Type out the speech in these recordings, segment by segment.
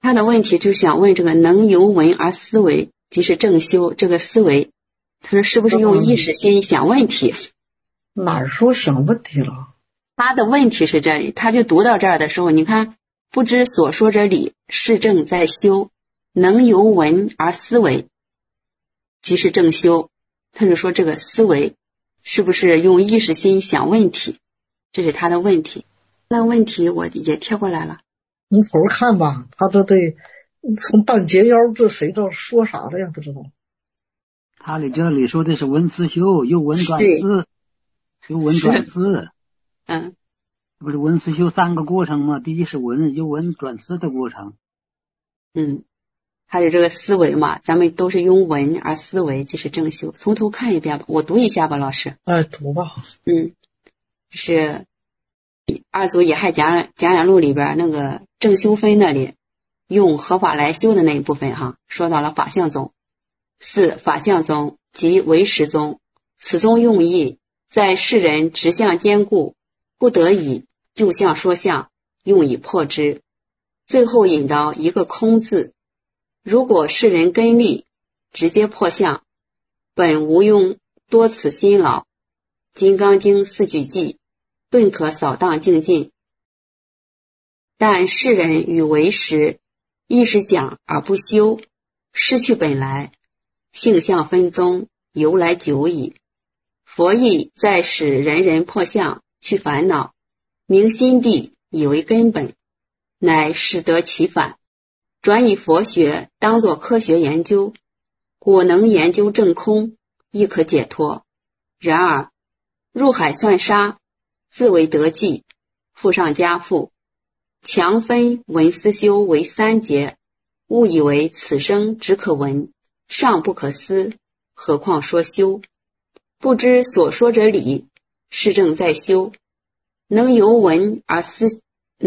他的问题就想问这个能由闻而思维即是正修，这个思维他说是不是用意识心想问题？ 哪儿说想问题了？ 他的问题是这里，他就读到这儿的时候，你看不知所说者理，是正在修，能由闻而思维即是正修，他就说这个思维是不是用意识心想问题，这是他的问题。那问题我也贴过来了， 你瞅着看吧，他这对从半截腰，这谁知道说啥了呀？不知道。 他这里说的是闻思修，由闻转思，由闻转思。不是闻思修三个过程吗？第一是闻，由闻转思的过程。 还有这个思维嘛，咱们都是用闻而思维即是正修。从头看一遍吧，我读一下吧，老师。 读吧。 是二祖野害讲演录里边那个正修分那里用合法来修的那一部分说到了法相宗。四法相宗即唯识宗，此宗用意在世人直相坚固，不得已就相说相，用以破之。最后引到一个空字，如果世人根利，直接破相，本无用多此辛劳。金刚经四句记顿可扫荡净尽。但世人与为识一时讲而不修，失去本来，性相分宗，由来久矣。佛意在使人人破相，去烦恼，明心地以为根本，乃使得其反，转以佛学当作科学研究，果能研究正空，亦可解脱。然而入海算沙，自为得计，复上加复，强分闻思修为三节，误以为此生只可闻，尚不可思，何况说修？不知所说者理，是正在修。能由闻而思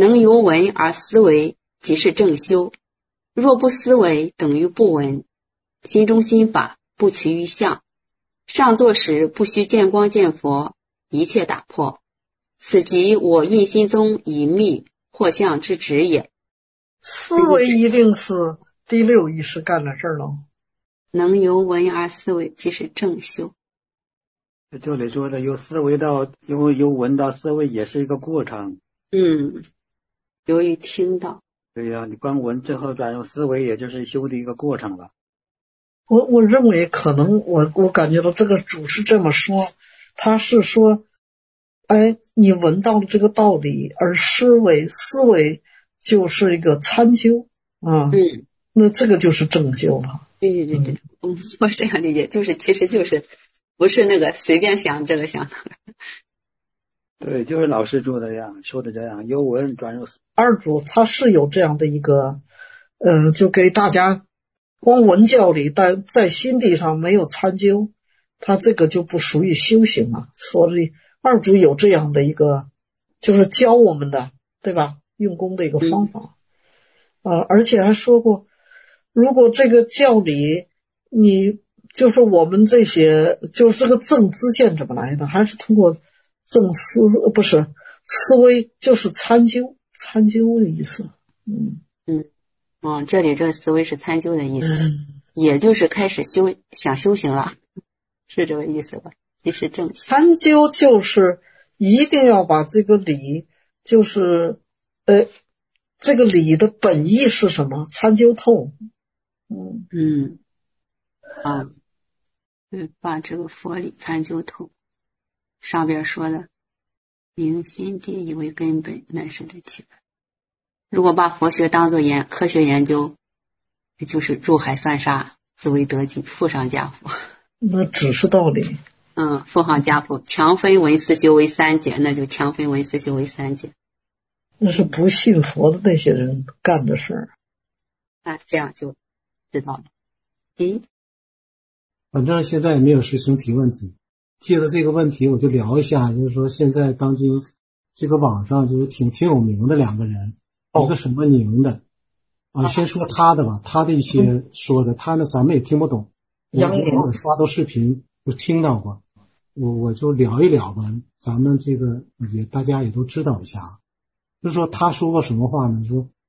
维，即是正修。若不思维，等于不闻。心中心法不趋于相，上座时不须见光见佛，一切打破。此即我印心中隐秘破相之旨也。 思维一定是第六意识干的事儿了。 能由闻而思维，即是正修。 这里说的由思维到由闻到思维也是一个过程。 由于听到。 对呀，你光闻之后转入思维，也就是修的一个过程了。 我认为可能我感觉到这个主是这么说，他是说，你闻到了这个道理，而思维就是一个参究那这个就是正修了。 对，我这样理解，其实就是不是那个随便想这个想那个。 对，就是老师说的这样，由闻转入思。 二祖他是有这样的一个，就给大家光闻教理，但在心地上没有参究，他这个就不属于修行了。所以二祖有这样的一个，就是教我们的，对吧？用功的一个方法。而且还说过，如果这个教理，你就是我们这些，就是这个正知见怎么来的？还是通过正思，不是思维，就是参究的意思。 这里这个思维是参究的意思，也就是开始想修行了，是这个意思吧？这是正修。 参究就是一定要把这个理，就是这个理的本意是什么？参究透。 把这个佛理参究透。上边说的明心地以为根本，乃是得其本。如果把佛学当作科学研究，也就是入海算沙，自为得计，复上加复。 那只是道理。 复上加复，强分闻思修为三节，那就强分闻思修为三节。 那是不信佛的那些人干的事儿。 这样就知道了。 反正现在也没有师兄提问题，借着这个问题我就聊一下，就是说现在当今这个网上就是挺有名的两个人，一个什么宁的先说他的吧，他的一些说的，他呢咱们也听不懂，我偶尔刷到视频就听到过，我就聊一聊吧，咱们这个大家也都知道一下。就是说他说过什么话呢？说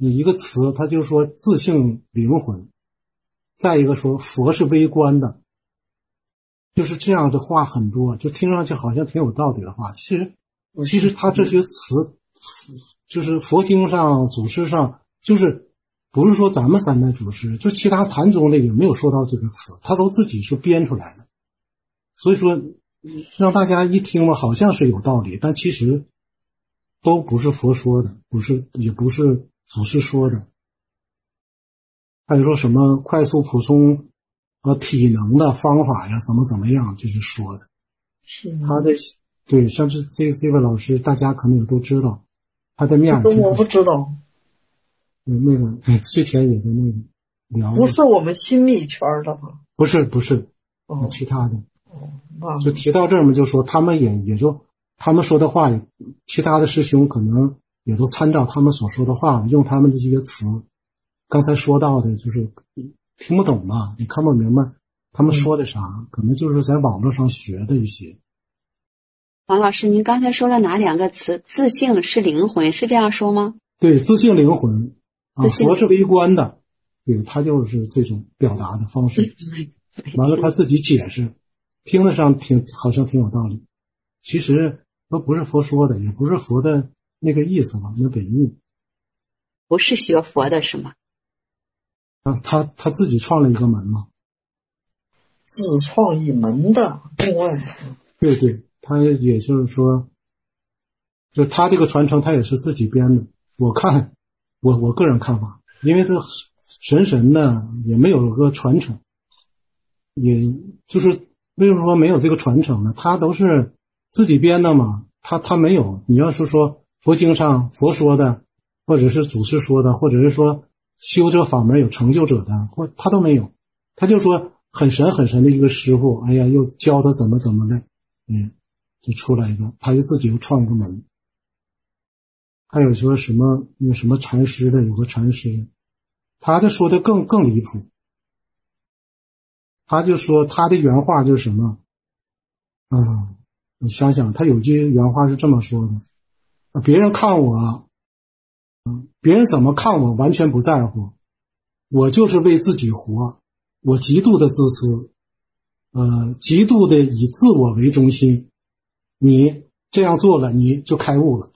一个词，他就说自性灵魂，再一个说佛是微观的，就是这样的话很多，就听上去好像挺有道理的话，其实他这些词就是佛经上祖师上，就是不是说咱们三代祖师，就其他禅宗的也没有说到这个词，他都自己是编出来的。所以说让大家一听吧，好像是有道理，但其实都不是佛说的，也不是祖师说的。还有说什么快速补充体能的方法呀，怎么样，就是说的。他的对，像这位老师，大家可能也都知道，他的面我不知道。 那个之前也在那个聊， 不是我们新密圈的吗？ 不是，其他的。就提到这儿嘛，就说他们也就他们说的话，其他的师兄可能也都参照他们所说的话，用他们的这些词。刚才说到的就是听不懂嘛，你看不明白他们说的啥，可能就是在网络上学的一些。 王老师，您刚才说了哪两个词？自性是灵魂，是这样说吗？ 对，自性灵魂啊，佛是微观的，对，他就是这种表达的方式。完了他自己解释，听得上好像挺有道理，其实都不是佛说的，也不是佛的那个意思嘛，那本意不是学佛的是吗？ 他自己创了一个门嘛， 自创一门的， 对，他也就是说，就他这个传承他也是自己编的。我看我个人看法，因为这神呢也没有个传承，也就是为什么说没有这个传承呢？他都是自己编的嘛，他没有。你要是说佛经上佛说的，或者是祖师说的，或者是说修这法门有成就者的，他都没有。他就说很神的一个师傅，哎呀，又教他怎么的，就出来一个，他就自己又创一个门。还有说什么有什么禅师的，有个禅师，他就说的更离谱。他就说他的原话就是什么，你想想，他有句原话是这么说的：别人看我，别人怎么看我完全不在乎，我就是为自己活，我极度的自私，极度的以自我为中心，你这样做了，你就开悟了。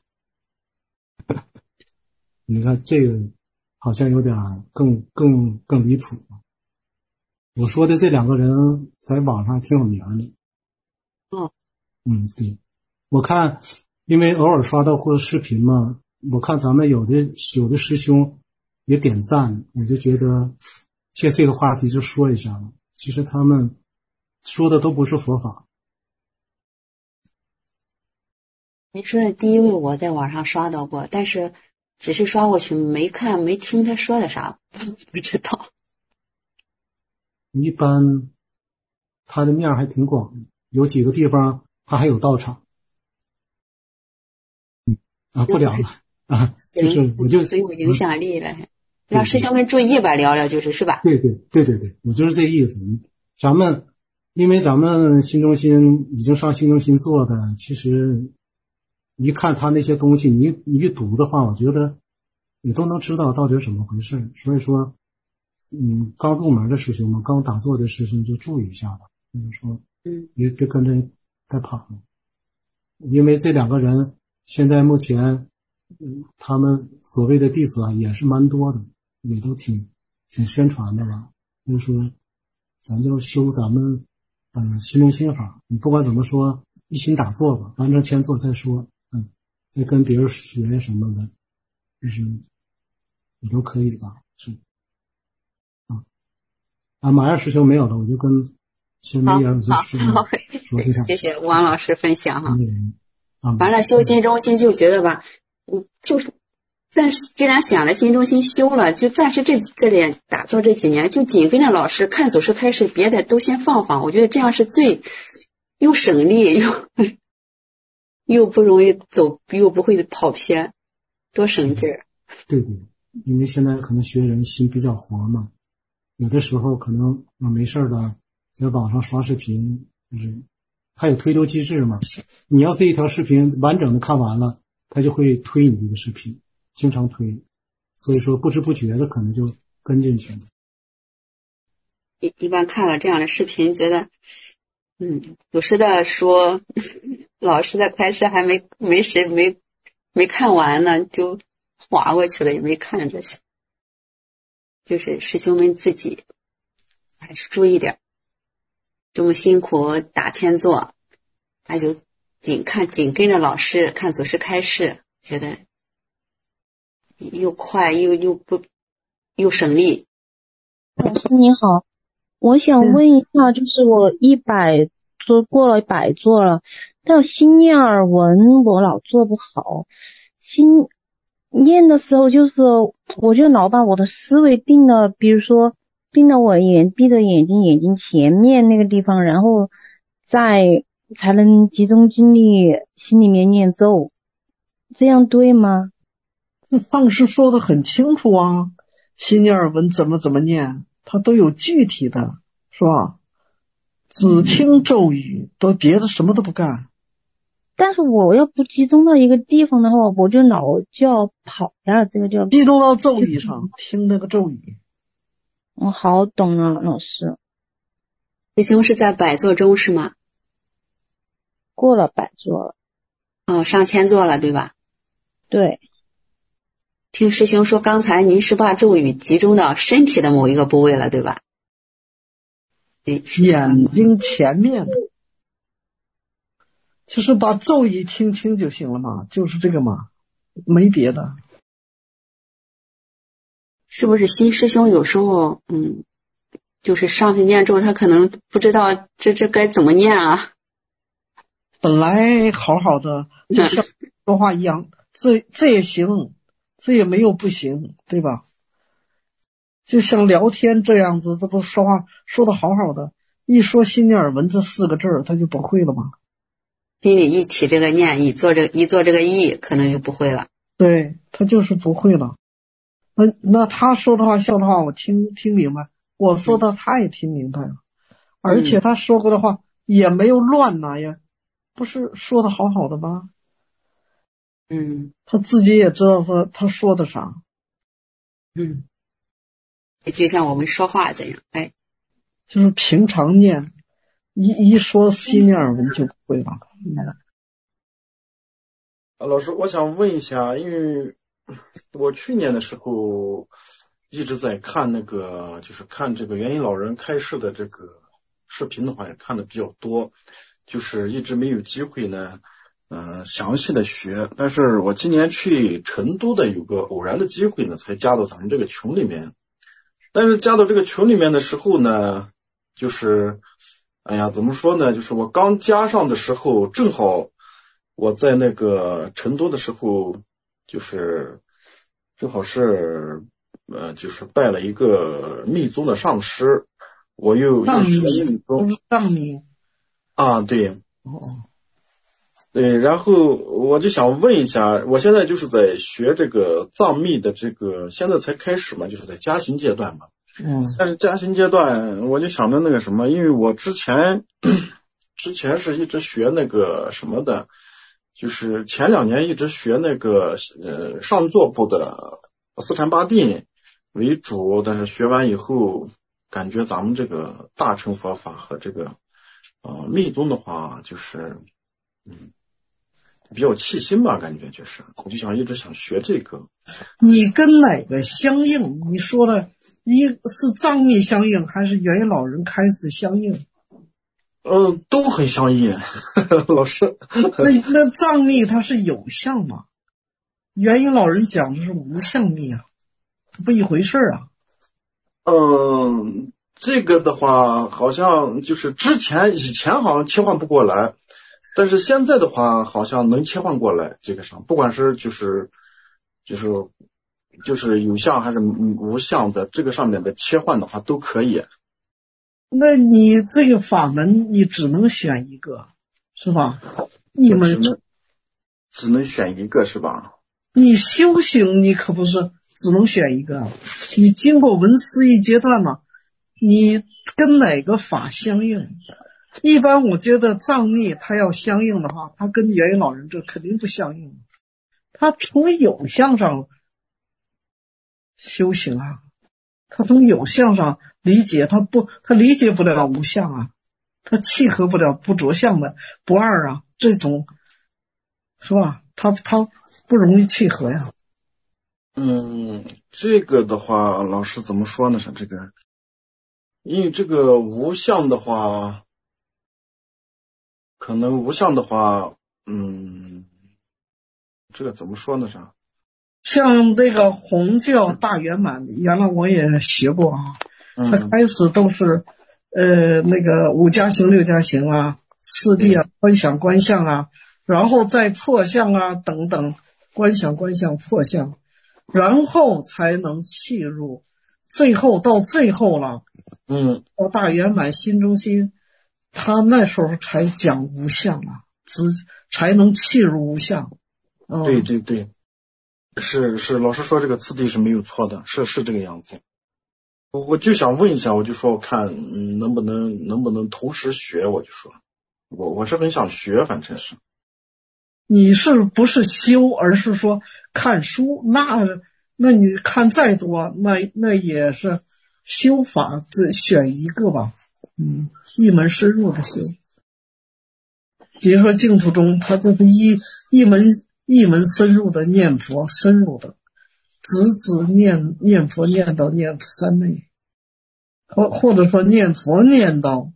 你看这个好像有点更离谱。我说的这两个人在网上挺有名的。对，我看因为偶尔刷到或者视频嘛，我看咱们有的师兄也点赞，我就觉得借这个话题就说一下了。其实他们说的都不是佛法。 您说的第一位我在网上刷到过，但是只是刷过去没看没听他说的啥，不知道。 一般他的面还挺广的，有几个地方他还有道场。不聊了啊，就是我就很有影响力了，让师兄们注意吧，聊聊是吧？ 对，我就是这意思。因为咱们新中心已经上新中心做的，其实一看他那些东西，你一读的话，我觉得你都能知道到底是怎么回事。所以说刚入门的师兄们，刚打坐的师兄就注意一下吧，就是说别跟着带跑了。因为这两个人现在目前他们所谓的弟子也是蛮多的，也都挺宣传的吧。就是说咱就修咱们心中心法，你不管怎么说一心打坐吧，完成前坐再说，再跟别人学什么的，就是也都可以吧。是马二师兄没有了，我就跟先梅眼就说这样。 谢谢王老师分享哈。完了修心中心就觉得吧，就是暂时既然选了心中心修了，就暂时这里打坐这几年就紧跟着老师看祖师开示，别的都先放，我觉得这样是最又省力又不容易走，又不会跑偏，多省劲儿。 对，因为现在可能学人心比较活嘛，有的时候可能没事了在网上刷视频，就是它有推流机制嘛，你要这一条视频完整的看完了，它就会推你这个视频，经常推， 所以说不知不觉的可能就跟进去了。 一般看了这样的视频，觉得有时的说老师的开示还没看完呢，就划过去了，也没看这些。就是师兄们自己还是注意点，这么辛苦打千坐，那就紧跟着老师看祖师开示，觉得又快又省力。 老师你好，我想问一下，就是我过了100座了，但心念耳闻我老做不好，心念的时候就是我就老把我的思维定了，比如说定了我闭着眼睛前面那个地方，然后才能集中精力心里面念咒，这样对吗？ 上师说的很清楚啊，心念耳闻怎么念，它都有具体的，是吧？只听咒语，别的什么都不干。 但是我要不集中到一个地方的话，我就老就要跑呀，这个就要集中到咒语上，听那个咒语。 我好懂了，老师。 师兄是在100座中是吗？ 过了100座了。 上千座了，对吧？ 对。 听师兄说，刚才您是把咒语集中到身体的某一个部位了，对吧？ 眼睛前面的，就是把咒语听清就行了嘛，就是这个嘛，没别的。 是不是新师兄有时候就是上去念咒，他可能不知道这该怎么念啊？ 本来好好的，就像说话一样，这也行，这也没有不行，对吧？就像聊天这样子，这不说话说的好好的，一说心念耳闻这4个字他就不会了吗？ 心里一起这个念，一做这个意，可能就不会了。 对，他就是不会了。那他说的话笑的话我听明白，我说的他也听明白了，而且他说过的话也没有乱呐，也不是说的好好的吗？他自己也知道他说的啥。 就像我们说话这样， 就是平常念，一说心念耳闻就不会了。 老师，我想问一下，因为我去年的时候一直在看就是看这个元音老人开示的这个视频的话，也看的比较多，就是一直没有机会呢，详细的学。但是我今年去成都的有个偶然的机会呢，才加到咱们这个群里面。但是加到这个群里面的时候呢，就是怎么说呢，就是我刚加上的时候，正好我在那个成都的时候，就是正好是就是拜了一个密宗的上师，我又学密宗。 藏密啊，对。对，然后我就想问一下，我现在就是在学这个藏密的现在才开始嘛，就是在加行阶段嘛。但是加行阶段，我就想着那个什么，因为我之前是一直学那个什么的，就是前2年一直学那个上座部的四禅八定为主，但是学完以后，感觉咱们这个大乘佛法和这个密宗的话，就是比较气心吧，感觉就是，我就一直想学这个。 你跟哪个相应？你说的一是藏密相应，还是元音老人开始相应？ 都很相应，老师。 那藏密它是有相吗？元音老人讲的是无相密啊，不一回事啊。 这个的话，好像就是以前好像切换不过来。但是现在的话，好像能切换过来，这个上，不管是就是有相还是无相的，这个上面的切换的话都可以。 那你这个法门，你只能选一个，是吧？你们只能选一个，是吧？ 你修行，你可不是只能选一个，你经过闻思义阶段嘛，你跟哪个法相应？一般我觉得藏密它要相应的话，它跟元音老人这肯定不相应。它从有相上修行啊，他从有相上理解，他理解不了无相啊，他契合不了不着相的不二啊，这种是吧？他不容易契合呀。 这个的话，老师怎么说呢？是这个，因为这个无相的话，可能无相的话，这个怎么说呢？ 像这个弘教大圆满，原来我也学过啊。它开始都是那个五加行六加行啊，四谛啊，观想观相啊，然后再破相啊等等，观想观相破相，然后才能契入，到最后了，到大圆满心中心，他那时候才讲无相啊，才能契入无相。 对对对，是老师说这个次第是没有错的，是这个样子。我就想问一下，我就说我看能不能同时学，我就说我是很想学，反正是。 你是不是修，而是说看书？那你看再多，那也是修法，只选一个吧。一门深入的修。比如说净土中，它就是一门深入的念佛，深入的直念佛念到念三昧，或者说念佛念到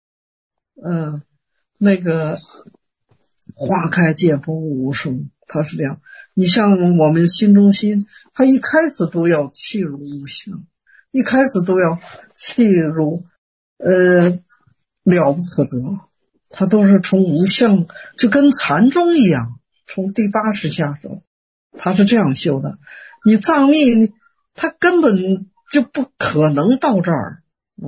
那个花开见佛无生，它是这样。你像我们心中心，它一开始都要契入无相，一开始都要契入了不可得，它都是从无相，就跟禅宗一样，从第80下手，它是这样修的。你藏密它根本就不可能到这儿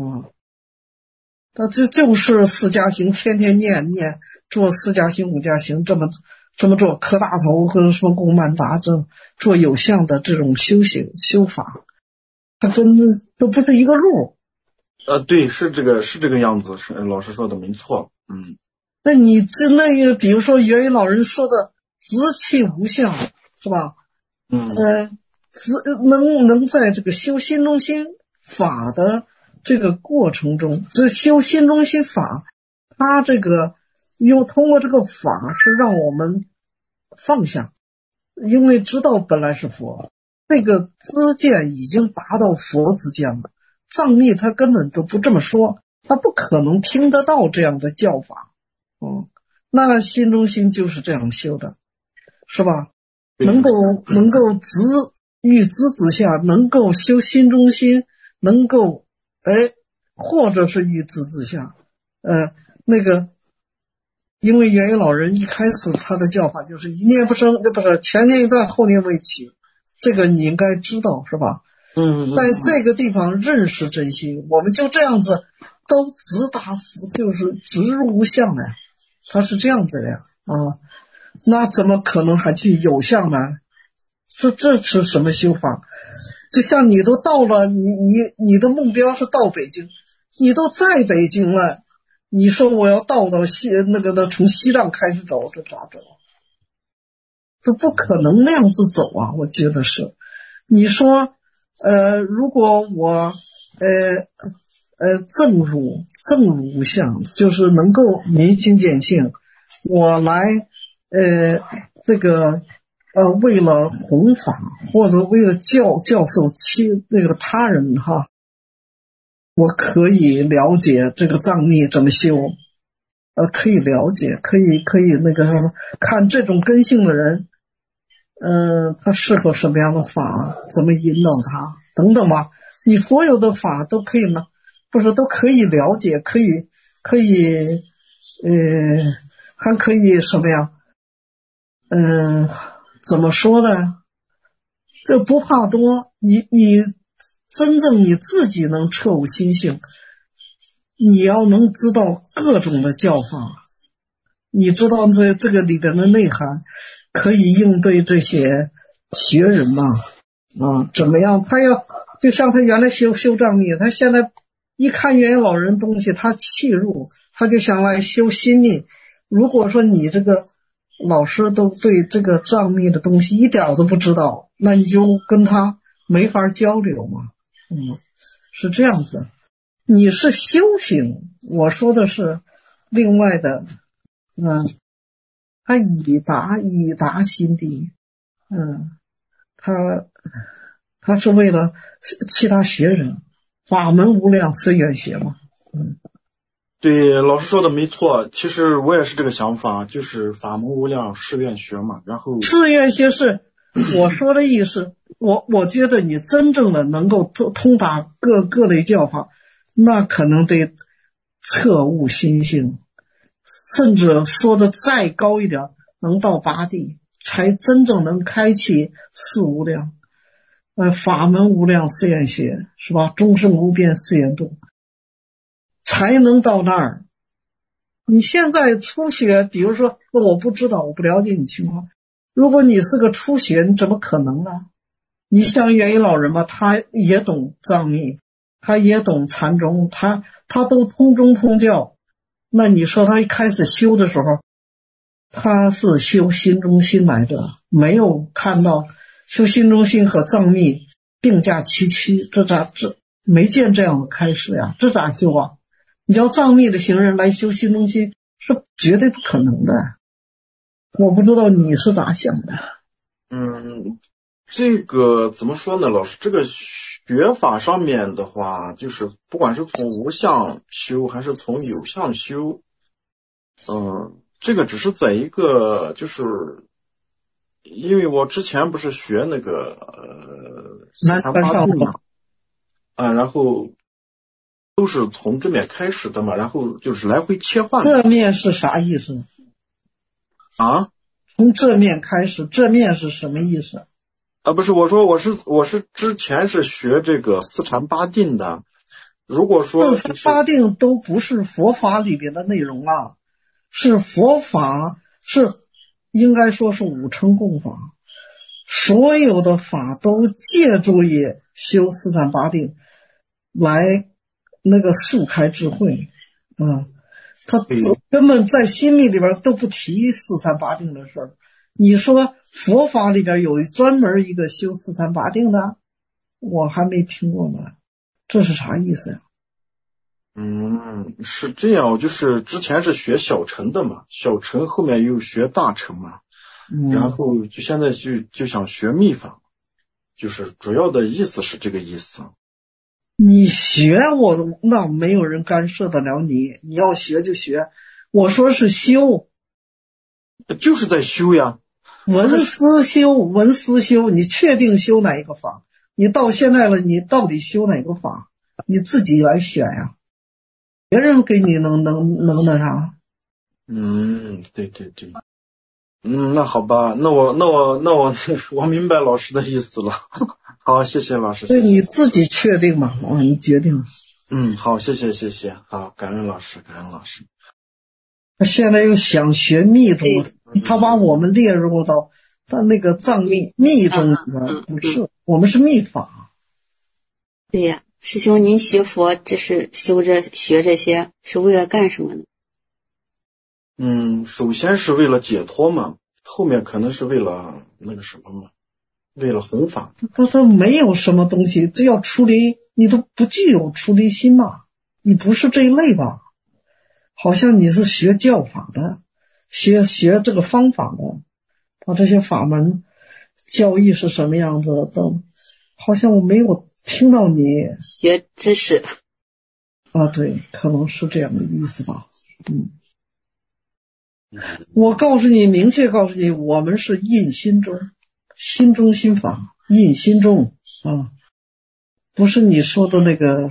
它就是四加行，天天念做四加行五加行，这么做磕大头和什么供曼达，做有相的这种修行修法，它根本都不是一个路。 对，是这个样子，是老师说的没错。 那你那个比如说元音老人说的直气无相，是吧？能在这个修心中心法的这个过程中，这修心中心法，它这个通过这个法是让我们放下，因为知道本来是佛，这个知见已经达到佛之见了。藏密他根本都不这么说，他不可能听得到这样的教法。那心中心就是这样修的，是吧？能够欲知之下，能够修心中心，能够或者是欲知之下，那个因为元音老人一开始他的教法就是一念不生，不是前念一断后念未起，这个你应该知道，是吧？在这个地方认识真心，我们就这样子都直达就是直入无相的呀，他是这样子的呀那怎么可能还去有相呢？这是什么修法？就像你都到了，你的目标是到北京，你都在北京了，你说我要到从西藏开始走，这咋走？这不可能那样子走啊！我觉得是。你说如果我正入无相，就是能够明心见性，我来这个为了弘法或者为了教授他人我可以了解这个藏密怎么修，可以了解，可以看这种根性的人他适合什么样的法，怎么引导他等等吧。你所有的法都可以呢，不是都可以了解，可以还可以什么呀？怎么说呢？这不怕多，你真正你自己能彻悟心性，你要能知道各种的教法，你知道这个里边的内涵，可以应对这些学人怎么样？他就像他原来修藏密，他现在一看元音老人东西，他契入，他就想来修心密。如果说你这个老师都对这个藏密的东西一点都不知道，那你就跟他没法交流嘛。是这样子。你是修行，我说的是另外的，他以达心地，他是为了其他学人，法门无量誓愿学嘛。 对，老师说的没错，其实我也是这个想法，就是法门无量誓愿学嘛。然后誓愿学是我说的意思，我觉得你真正的能够通达各类教法，那可能得彻悟心性，甚至说的再高一点，能到八地，才真正能开启四无量。法门无量誓愿学，是吧？终生无边誓愿度，才能到那儿。你现在初学，比如说我不知道，我不了解你情况，如果你是个初学，你怎么可能呢？你像元一老人嘛，他也懂藏密，他也懂禅宗，他都通宗通教，那你说他一开始修的时候，他是修心中心来的，没有看到修心中心和藏密并驾齐驱，这没见这样的开始呀，这咋修啊？你叫藏密的行人来修心中心是绝对不可能的。我不知道你是咋想的。 这个怎么说呢，老师？这个学法上面的话，就是不管是从无相修还是从有相修，这个只是在一个，就是因为我之前不是学那个四禅八定嘛，然后都是从正面开始的嘛，然后就是来回切换。 正面是啥意思啊？ 从正面开始，正面是什么意思？ 不是，我说我是之前是学这个四禅八定的。如果说四禅八定都不是佛法里边的内容啊，是佛法，是应该说是五乘共法，所有的法都借助于修四禅八定来那个速开智慧。他根本在心密里边都不提四禅八定的事儿。你说佛法里边有专门一个修四禅八定的，我还没听过呢，这是啥意思呀？ 是这样，就是之前是学小乘的嘛，小乘后面又学大乘嘛，然后就现在就想学密法，就是主要的意思是这个意思。 你学我那没有人干涉得了你，你要学就学，我说是修， 就是在修呀。 文思修，你确定修哪一个法？你到现在了，你到底修哪个法？你自己来选呀，别人给你能那啥？ 对。那好吧，那我明白老师的意思了。好，谢谢老师。 对，你自己确定嘛？你决定。 好，谢谢，好，感恩老师。 他现在又想学密宗，他把我们列入到他那个藏密宗里边，不是，我们是密法。 对呀，师兄，您学佛这是学这些是为了干什么呢？ 首先是为了解脱嘛，后面可能是为了那个什么嘛，为了弘法。 他没有什么东西，只要出离，你都不具有出离心嘛，你不是这一类吧？好像你是学教法的，学这个方法的，把这些法门教义是什么样子的，好像我没有听到你学知识对，可能是这样的意思吧。我告诉你，明确告诉你，我们是印心中，心中心法，印心中不是你说的那个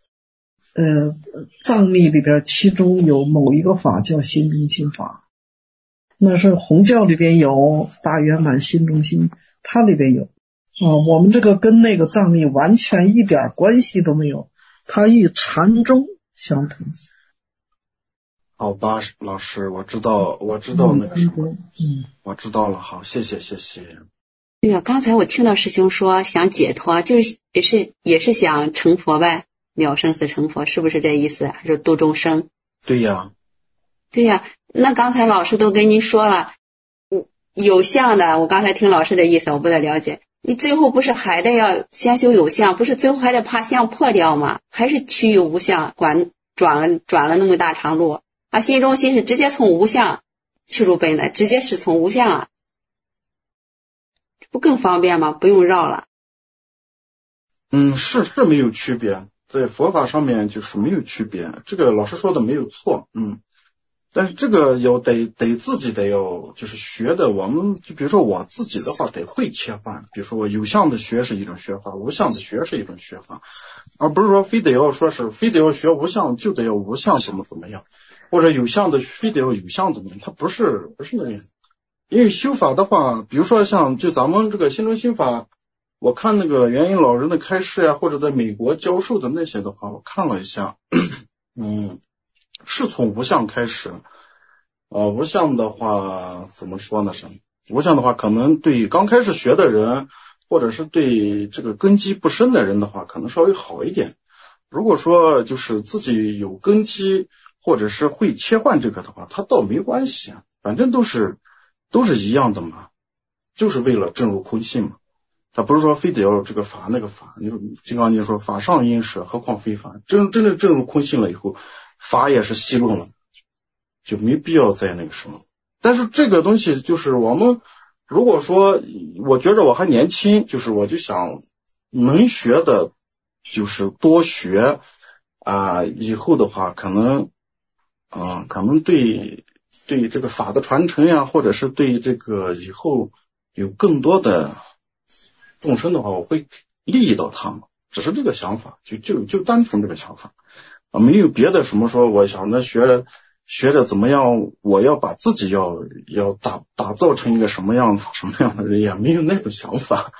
藏密里边其中有某一个法叫心中心法，那是弘教里边有大圆满心中心，它里边有我们这个跟那个藏密完全一点关系都没有，它与禅宗相同。 好吧，老师，我知道那个什么，我知道了，好，谢谢。 对呀，刚才我听到师兄说想解脱，就是也是想成佛呗，了生死成佛，是不是这意思？还是度众生？ 对呀， 那刚才老师都跟您说了，有相的，我刚才听老师的意思，我不太了解， 你最后不是还得要先修有相，不是最后还得怕相破掉吗？还是去有无相，转了那么大长路啊！心中心是直接从无相去入本的，直接是从无相啊，不更方便吗？不用绕了。 是没有区别，在佛法上面就是没有区别，这个老师说的没有错，但是这个得自己得要就是学的，我们就比如说我自己的话得会切换，比如说我有相的学是一种学法，无相的学是一种学法，而不是说非得要学无相就得要无相怎么样，或者有相的非得要有相怎么样，它不是那样。因为修法的话，比如说像就咱们这个心中心法，我看那个元音老人的开示呀，或者在美国教授的那些的话，我看了一下，是从无相开始。无相的话怎么说呢？无相的话，可能对刚开始学的人，或者是对这个根基不深的人的话，可能稍微好一点。如果说就是自己有根基，或者是会切换这个的话，他倒没关系，反正都是一样的嘛，就是为了证入空性嘛。他不是说非得要这个法那个法，金刚经说法上因舍，何况非法。真正证入空性了以后，法也是稀落了，就没必要再那个什么。但是这个东西就是我们如果说我觉着我还年轻，就是我就想能学的就是多学以后的话可能对这个法的传承呀，或者是对这个以后有更多的众生的话，我会利益到他们，只是这个想法，就单纯这个想法没有别的什么说我想着学着怎么样，我要把自己要打造成一个什么样的人，也没有那种想法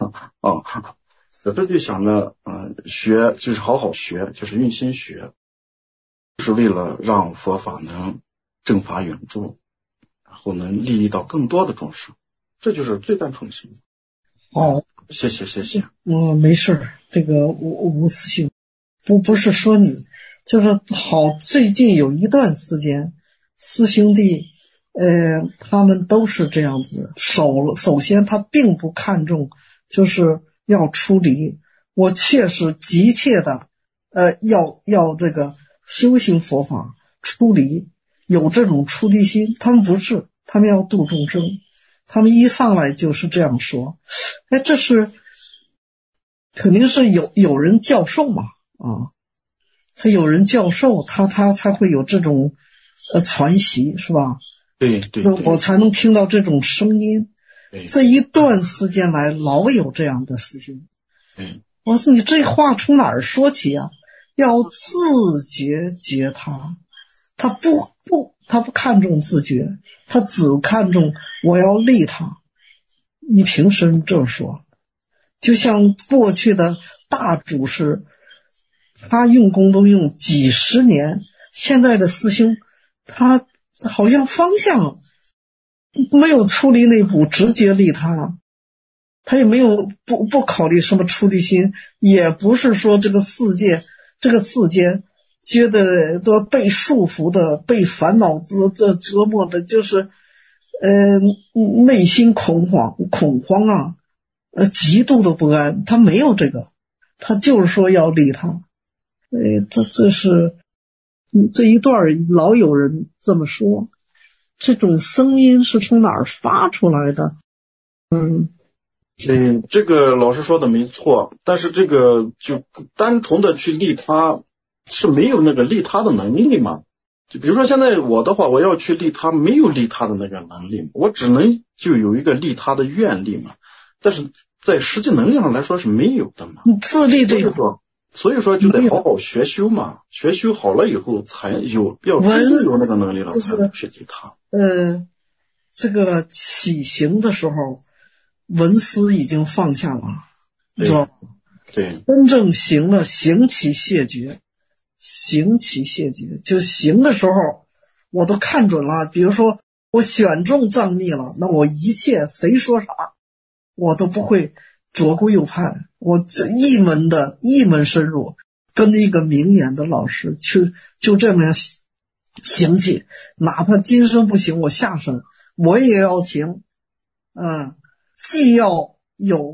这就想着学就是好好学，就是用心学，就是为了让佛法能正法永驻，然后能利益到更多的众生，这就是最单纯的心。谢谢。 没事，这个无私性，不是说你，就是最近有一段时间，四兄弟他们都是这样子。首先他并不看重就是要出离，我确实急切的要这个修行佛法出离，有这种出离心。他们不是，他们要度众生，他们一上来就是这样说。这是肯定是有人教授嘛他有人教授，他才会有这种传习，是吧？ 对， 我才能听到这种声音。这一段时间来老有这样的事情。我说你这话从哪儿说起啊？要自觉觉他不看重自觉，他只看重我要利他。你凭什么这么说？就像过去的大祖师，他用功都用几十年，现在的师兄他好像方向没有出离那步，直接利他了。他也没有不考虑什么出离心，也不是说这个世界觉得都被束缚的，被烦恼折磨的，就是内心恐慌极度的不安。他没有这个，他就是说要利他。这是这一段老有人这么说，这种声音是从哪儿发出来的？ 这个老师说的没错，但是这个就单纯的去利他是没有那个利他的能力嘛。就比如说现在我的话，我要去利他，没有利他的那个能力，我只能就有一个利他的愿力嘛，但是在实际能力上来说是没有的嘛。 自利这个， 所以说就得好好学修嘛，学修好了以后才要真正有那个能力了才能去利他。 这个起行的时候文思已经放下了，知道吗？ 对， 真正行了，行起谢绝，就行的时候我都看准了。比如说我选中藏密了，那我一切谁说啥我都不会左顾右盼，我这一门深入，跟一个明眼的老师就这么样行起，哪怕今生不行，我下生我也要行。既要有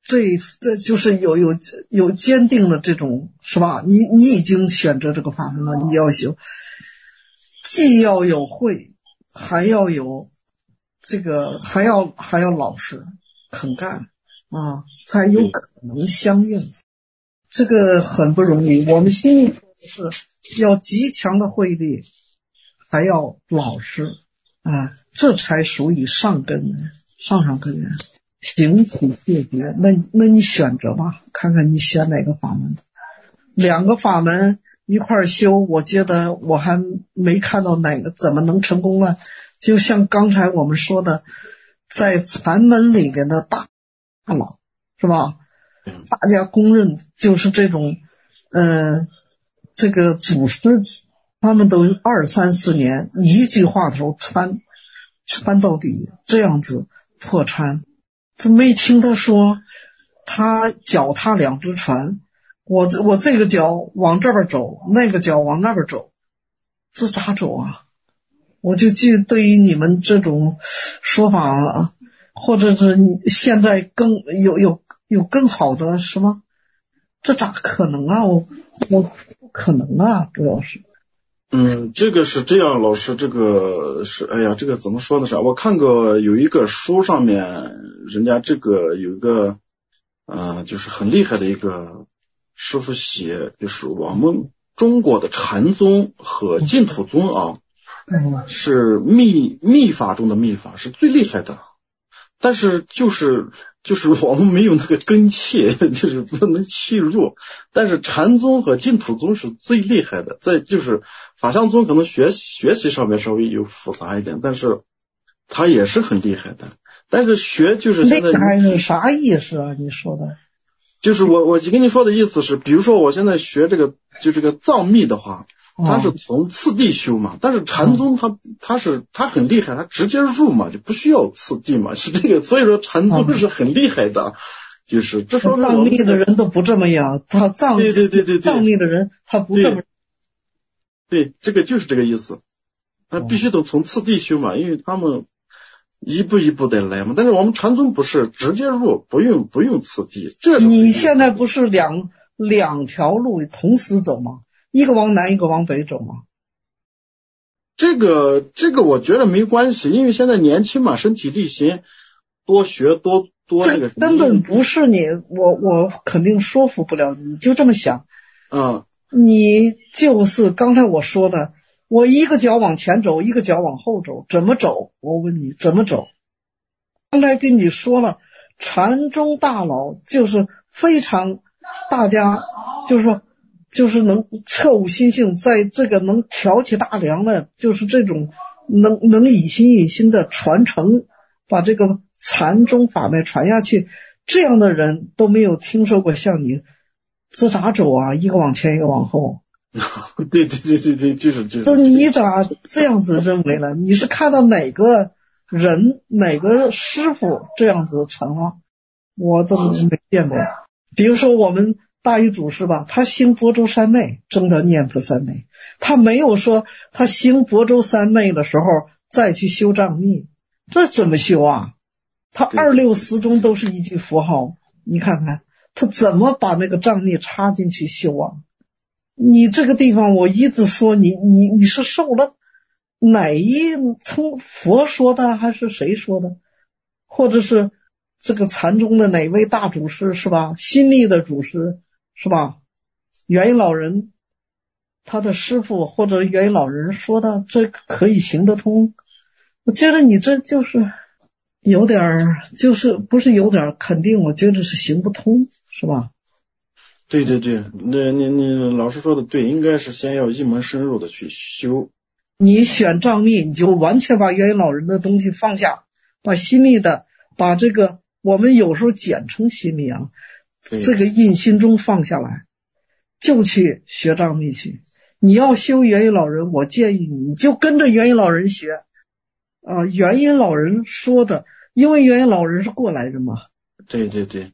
这就是有坚定的这种，是吧？你已经选择这个法门了，你要修，既要有慧，还要有这个，还要老实肯干啊，才有可能相应。这个很不容易。我们心里说的是要极强的慧力，还要老实啊，这才属于上根人，上根人。行起谢绝，那你选择吧，看看你选哪个法门。两个法门一块修，我觉得我还没看到哪个怎么能成功了。就像刚才我们说的，在禅门里面的大佬，是吧？大家公认就是这种，这个祖师，他们都2、3、4年一句话头穿到底，这样子破参。就没听他说他脚踏2只船，我这个脚往这边走，那个脚往那边走，这咋走啊？我就对于你们这种说法，或者是现在更有更好的什么，这咋可能啊？我不可能啊，主要是。 这个是这样，老师，这个是，哎呀，这个怎么说呢？我看过有一个书上面，人家这个有一个，就是很厉害的一个师傅写，就是我们中国的禅宗和净土宗啊，是密法中的密法，是最厉害的。但是就是我们没有那个根气，就是不能契入。但是禅宗和净土宗是最厉害的，再就是法相宗可能学习上面稍微有复杂一点，但是它也是很厉害的。但是就是现在那还是啥意思啊？你说的？ 就是我跟你说的意思是，比如说我现在学这个藏密的话，它是从次第修嘛，但是禅宗它很厉害，它直接入嘛，就不需要次第嘛，是这个，所以说禅宗是很厉害的，就是这说明藏密的人都不这么样，他藏密的人他不这么， 对，这个就是这个意思，他必须都从次第修嘛，因为他们一步一步的来嘛，但是我们禅宗不是直接入，不用次第，这是你现在不是两条路同时走吗？一个往南，一个往北走吗？ 这个我觉得没关系，因为现在年轻嘛，身体力行，多学多那个。 根本不是你，我肯定说服不了你，就这么想。你就是刚才我说的，我一个脚往前走，一个脚往后走，怎么走？我问你怎么走？刚才跟你说了，禅宗大佬就是非常，大家就是说。就是能彻悟心性，在这个能挑起大梁的，就是这种能以心以心的传承，把这个禅宗法脉传下去，这样的人都没有听说过像你这咋走啊？一个往前，一个往后。 对，就是这你咋这样子认为呢？你是看到哪个人哪个师傅这样子成了？我都没见过。比如说我们大禹祖师吧，他兴亳州三昧，正得念佛三昧，他没有说他兴亳州三昧的时候再去修藏密，这怎么修啊？他26时中都是一句佛号，你看看他怎么把那个藏密插进去修啊？你这个地方我一直说你是受了哪一从佛说的还是谁说的，或者是这个禅宗的哪位大祖师是吧？新密的祖师是吧？元因老人他的师傅或者元因老人说的，这可以行得通。我觉得你这就是有点，就是不是有点，肯定我觉得是行不通，是吧？ 对，那你老师说的对，应该是先要一门深入的去修。 你选藏密，你就完全把元因老人的东西放下，把新密的，把这个我们有时候简称新密啊，这个印心中放下来，就去学藏密去。你要修元因老人，我建议你就跟着元因老人学啊。元因老人说的，因为元因老人是过来人嘛。 对。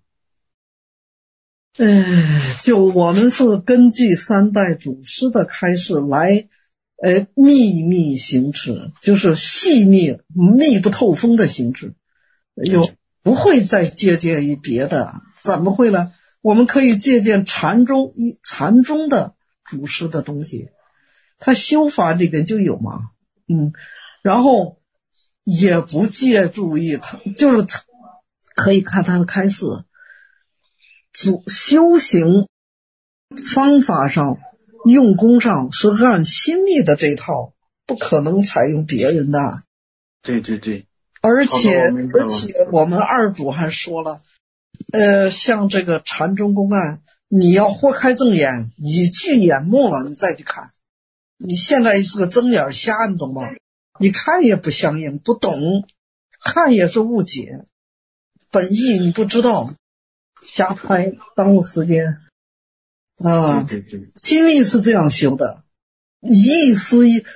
就我们是根据3代祖师的开示来秘行持，就是细密密不透风的行持。 不会再借鉴于别的。怎么会呢？我们可以借鉴禅宗的祖师的东西，他修法里边就有嘛，然后也不借助于他，就是可以看他的开示，修行方法上用功上是按心力的这套，不可能采用别人的。 对对对， 而且我们二祖还说了，像这个禅宗公案，你要豁开正眼，你去眼目了，你再去看。你现在是个睁眼瞎，你懂吗？你看也不相应，不懂，看也是误解，本意你不知道，瞎猜，耽误时间啊。心力是这样修的，一丝一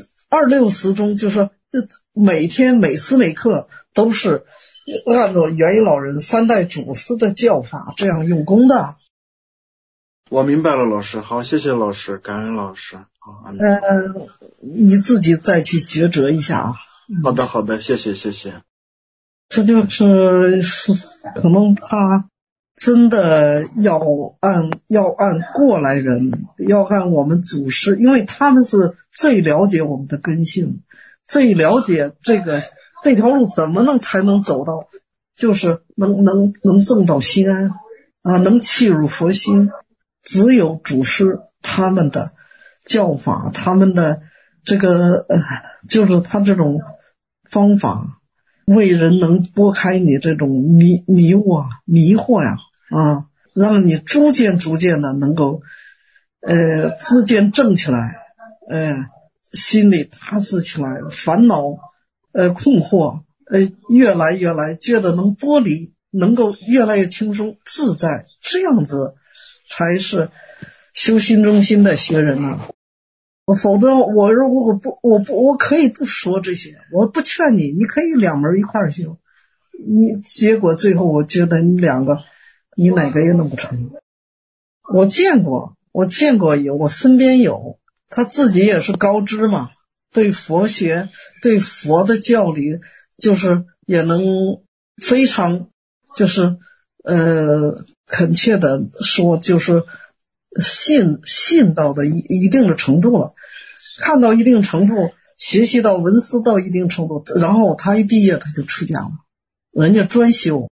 26时中，就是每天每时每刻都是按照元一老人3代祖师的教法这样用功的。 我明白了，老师，好，谢谢老师，感恩老师。 你自己再去抉择一下啊。 好的好的，谢谢谢谢。 这就是可能他真的要按过来人，要按我们祖师，因为他们是最了解我们的根性，最了解这条路怎么才能走到，就是能证到心安啊，能契入佛心。只有祖师他们的教法，他们的这个就是他这种方法，为人能拨开你这种迷惑呀啊，让你逐渐的能够自见正起来，心里踏实起来，烦恼困惑越来觉得能剥离，能够越来越轻松自在，这样子才是修心中心的学人啊。否则我可以不说这些，我不劝你可以2门一块修，结果最后我觉得你哪个也弄不成。我见过有，我身边有，他自己也是高知嘛，对佛学对佛的教理就是也能非常就是恳切的说，就是信到的一定的程度了，看到一定程度，学习到文思到一定程度，然后他一毕业他就出家了。人家专修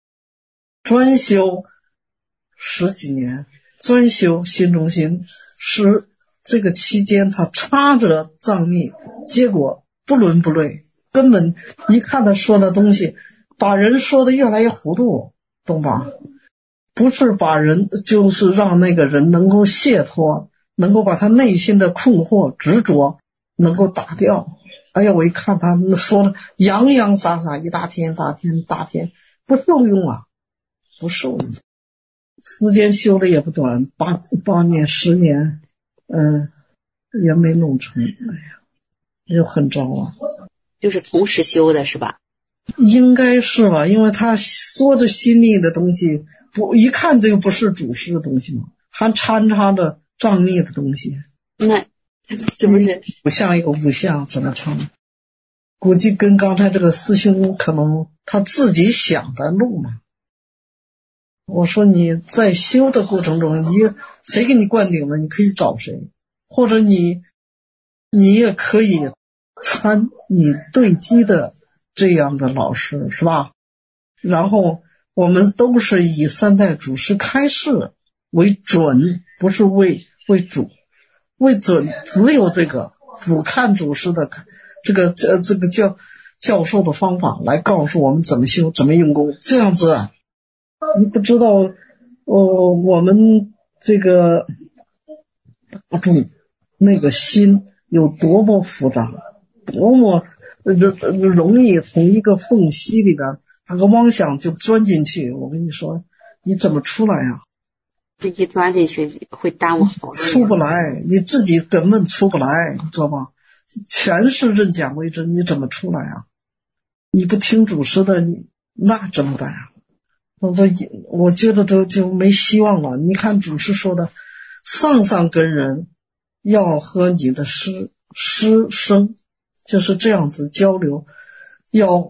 10几年，专修心中心，是这个期间他插着藏密，结果不伦不类，根本一看他说的东西，把人说的越来越糊涂，懂吧？不是把人，就是让那个人能够解脱，能够把他内心的困惑执着能够打掉。哎呀，我一看他说的洋洋洒洒一大篇，不受用啊，不受用。时间修的也不短，8年10年，也没弄成。哎呀，就很糟啊。 就是同时修的是吧？ 应该是吧，因为他说的心力的东西，一看这个不是祖师的东西嘛，还掺杂着藏密的东西。 那是不是不像一个五相怎么成？估计跟刚才这个师兄可能他自己想的路嘛。我说你在修的过程中，谁给你灌顶的，你可以找谁，或者你也可以参你对机的这样的老师，是吧？然后我们都是以3代祖师开示为准，不是为主，为准只有这个俯瞰祖师的这个教授的方法来告诉我们怎么修，怎么用功，这样子啊。你不知道我们这个大众那个心有多么复杂，多么容易从一个缝隙里边那个妄想就钻进去。我跟你说，你怎么出来啊？ 这一钻进去会耽误好多年， 出不来，你自己根本出不来，知道吗？全是认讲为真，你怎么出来啊？你不听祖师的，你那怎么办啊？我觉得就没希望了。你看祖师说的，上跟人要和你的师生就是这样子交流，要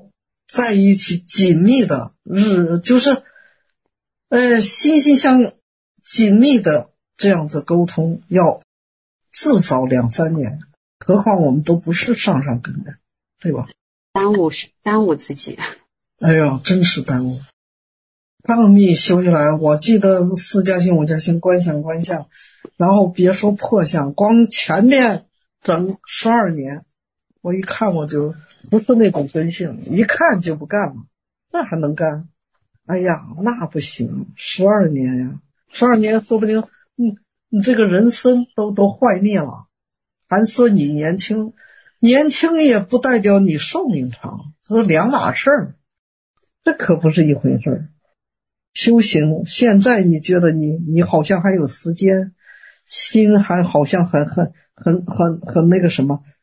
在一起紧密的就是心心紧密的这样子沟通，要至少2-3年，何况我们都不是上根的，对吧？ 耽误自己。 哎呀，真是耽误。藏密修下来，我记得4加行、5加行、观想，然后别说破相，光前面整12年，我一看我就不是那种根性，一看就不干了，这还能干？哎呀，那不行，12年呀，12年说不定你这个人生都坏灭了，还说你年轻也不代表你寿命长，这是两码事儿，这可不是一回事儿。修行现在你觉得你好像还有时间，心还好像很那个什么，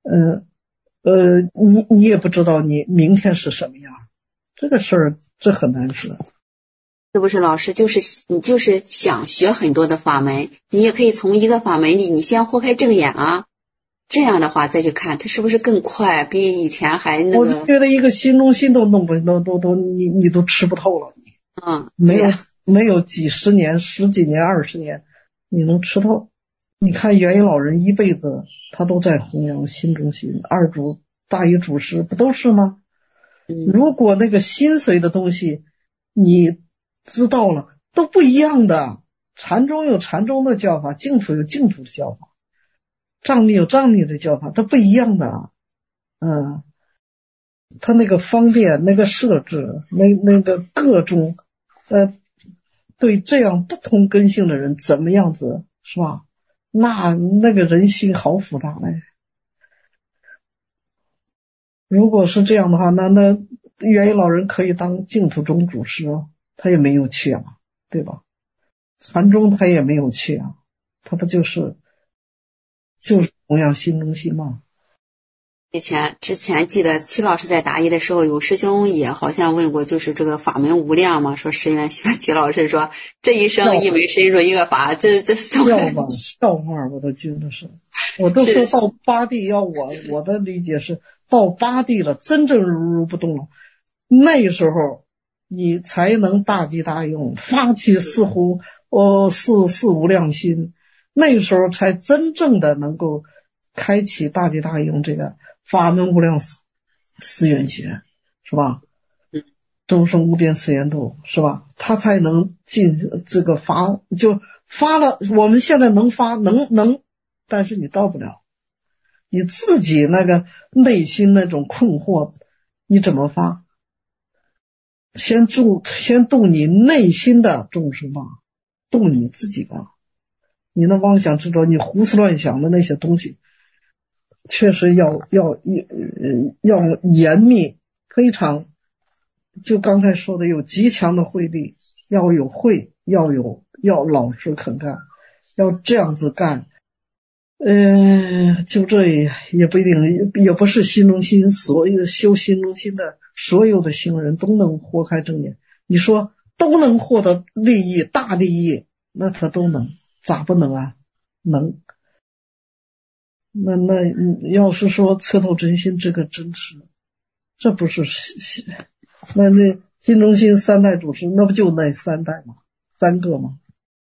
你也不知道你明天是什么样，这个事儿这很难说。 是不是老师你就是想学很多的法门，你也可以从一个法门里你先豁开正眼啊，这样的话再去看它是不是更快，比以前还那个。 我觉得一个心中心都弄不你都吃不透了。没有几十年、10几年、20年你能吃透。你看元一老人一辈子他都在弘扬心中心，二祖大禹祖师不都是吗？如果那个心髓的东西你知道了，都不一样的。禅宗有禅宗的教法，净土有净土的教法，藏密有藏密的教法，它不一样的。它那个方便，那个设置，那个各种对这样不同根性的人怎么样子，是吧？那个人心好复杂嘞。如果是这样的话，那元一老人可以当净土宗祖师，他也没有去啊，对吧？禅宗他也没有去啊，他不就是弘扬心中心吗？ 之前记得齐老师在答疑的时候，有师兄也好像问过，就是这个法门无量嘛，说十元学。齐老师说这一生一门深入一个法，这笑话，我都觉得是，我都说到八地，要我的理解是到八地了，真正如不动了，那时候你才能大吉大用，发起四无量心，那时候才真正的能够开启大吉大用这个法门无量四缘学，是吧？众生无边誓愿度，是吧？他才能进这个发，就发了。我们现在能发，能，但是你到不了，你自己那个内心那种困惑，你怎么发？先度你内心的众生吧，度你自己吧。你那妄想执着，你胡思乱想的那些东西，确实要严密，非常，就刚才说的有极强的慧力，要有慧，要老实肯干，要这样子干。就这也不一定，也不是心中心，所有修心中心的所有的行人都能豁开正眼。你说都能获得利益，大利益，那他都能，咋不能啊？能。那要是说彻透真心，这个真是，这不是那心中心三代祖师，那不就那3代吗？3个吗？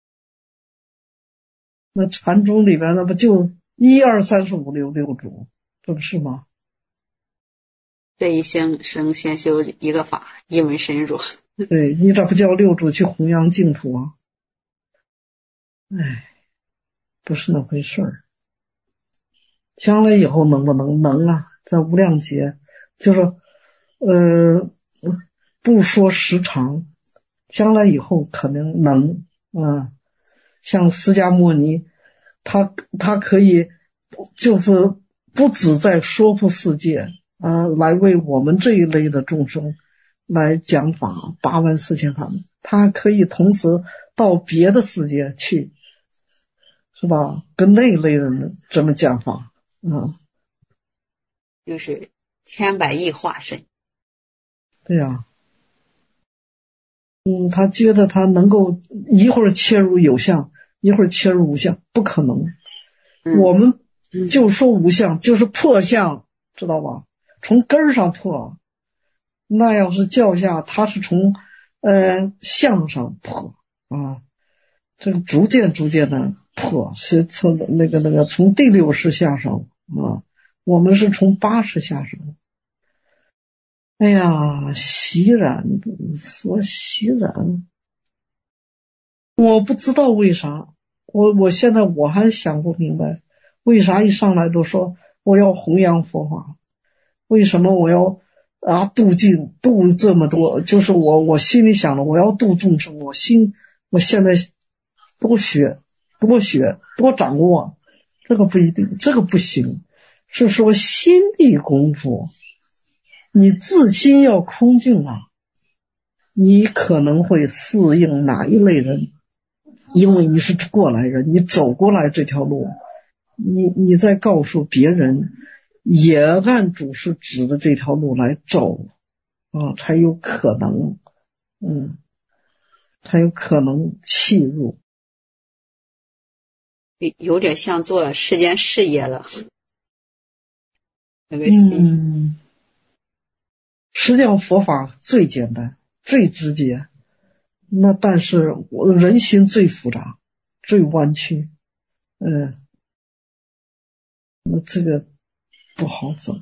那禅宗里边那不就1、2、3、4、5、6祖，这不是吗？ 这一生先修一个法，一门深入。 对，你这不叫6祖去弘扬净土啊？不是那回事儿。将来以后能不能？能啊，在无量劫，就是不说时长，将来以后可能能像释迦牟尼，他可以就是不止在说法世界来为我们这一类的众生来讲法84000法门，他可以同时到别的世界去，是吧？跟那一类人这么讲法。 就是千百亿化身。 对呀。他觉得他能够一会儿切入有相，一会儿切入无相，不可能。我们就说无相，就是破相，知道吧？从根儿上破。 那要是教下，它是从向上破啊，这个逐渐的破，是从那个从第六识下手啊，我们是从八识下手。哎呀，习然，说习然，我不知道为啥，我现在我还想不明白，为啥一上来都说我要弘扬佛法，为什么我要度这么多，就是我心里想了，我要度众生，我现在多学多掌握，这个不一定，这个不行，是说心地功夫，你自心要空净啊，你可能会适应哪一类人，因为你是过来人，你走过来这条路，你再告诉别人也按祖师指的这条路来走啊，才有可能才有可能契入。 有点像做世间事业了，那个心。 实际上佛法最简单最直接，那但是人心最复杂最弯曲，那这个不好走。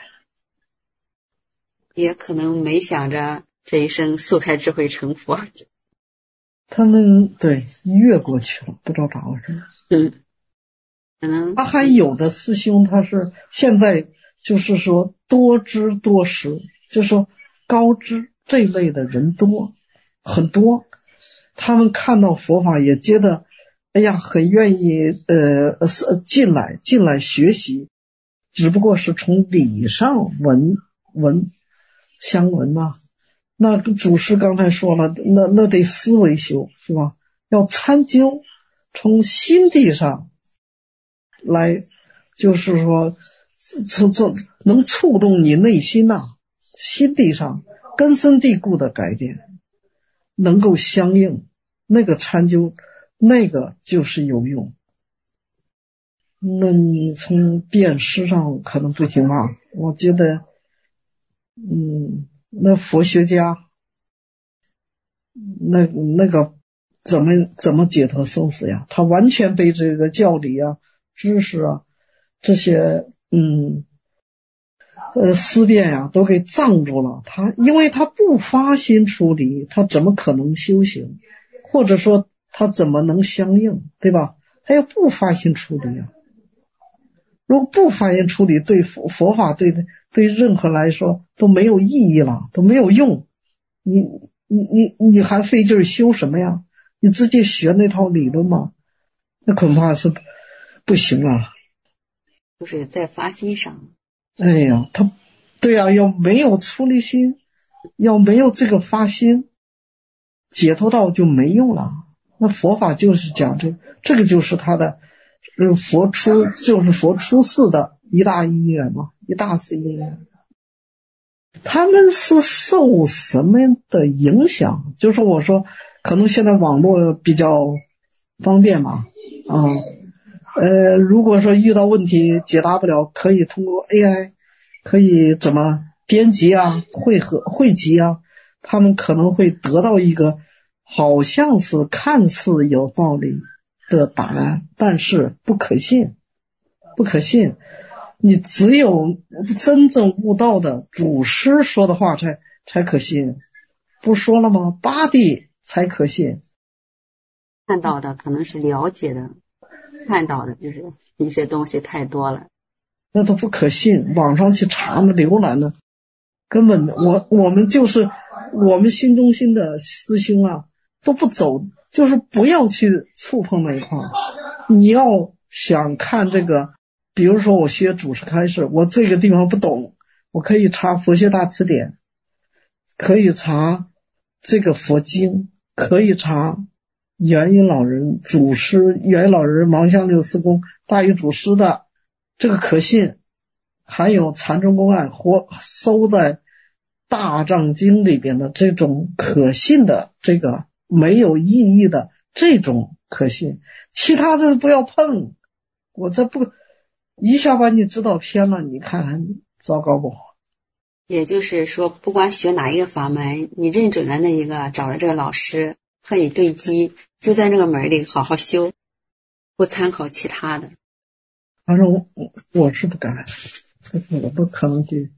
也可能没想着这一生速开智慧成佛， 他们对越过去了，不知道咋回事。 可能他还有的师兄，他是现在就是说多知多识，就是说高知这一类的人多很多，他们看到佛法也觉得哎呀很愿意进来学习，只不过是从理上相闻啊。那祖师刚才说了，那得思维修是吧，要参究，从心地上来，就是说能触动你内心心地上根深蒂固的改变能够相应，那个参究那个就是有用。那你从辨识上可能不行吧，我觉得那佛学家那个怎么解脱生死呀，他完全被这个教理知识这些思辨都给障住了。因为他不发心出离，他怎么可能修行，或者说他怎么能相应，对吧？他又不发心出离如果不发心出离，对佛法对任何来说都没有意义了，都没有用。你还费劲修什么呀？你直接学那套理论吗？那恐怕是不行啊。 就是在发心上。 哎呀，对啊，要没有出离心，要没有这个发心，解脱道就没用了。那佛法就是讲这个就是他的佛出世的一大因缘嘛，一大次因缘。他们是受什么的影响？就是我说可能现在网络比较方便嘛如果说遇到问题解答不了，可以通过 AI 可以怎么编辑汇集他们可能会得到一个好像是看似有道理的答案，但是不可信。你只有真正悟道的祖师说的话才可信，不说了吗？八地才可信。 看到的可能是了解的，看到的就是一些东西太多了， 那都不可信。网上去查浏览的，根本我们就是我们新中心的师兄都不走，就是不要去触碰那一块。你要想看这个，比如说我学祖师开示，我这个地方不懂，我可以查佛学大辞典，可以查这个佛经，可以查元音老人祖师元音老人芒乡六师公大玉祖师的这个可信，还有禅宗公案或收在大藏经里边的这种可信的，这个没有意义的这种可信，其他的不要碰。我这不一下把你指导偏了，你看看糟糕不？ 也就是说，不管学哪一个法门，你认准了那一个，找了这个老师和你对机，就在这个门里好好修，不参考其他的。 反正我是不敢，我不可能去。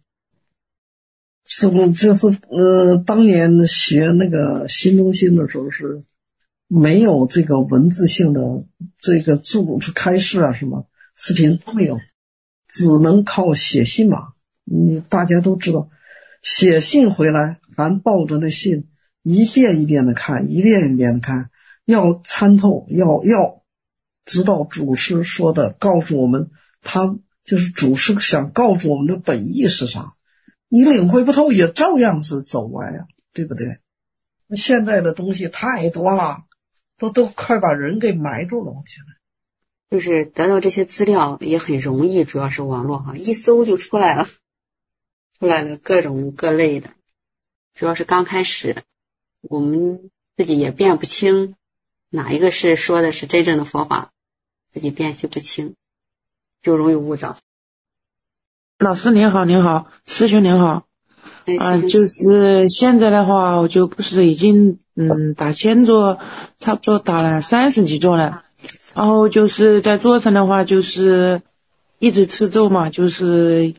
就是当年学那个新中心的时候是没有这个文字性的这个开示啊，什么视频都没有，只能靠写信嘛。大家都知道，写信回来还抱着那信一遍一遍的看，一遍一遍的看，要参透，要知道主师说的，告诉我们他就是主师想告诉我们的本意是啥。你领会不透也照样是走歪啊，对不对？现在的东西太多了，都快把人给埋住了，我觉得。 就是得到这些资料也很容易，主要是网络哈，一搜就出来了各种各类的。主要是刚开始我们自己也辨不清哪一个是说的是真正的佛法，自己辨析不清，就容易误导。 老师您好，您好，师兄您好。就是现在的话，我就不是已经打千座，差不多打了30几座了。然后就是在座上的话，就是一直吃咒嘛，就是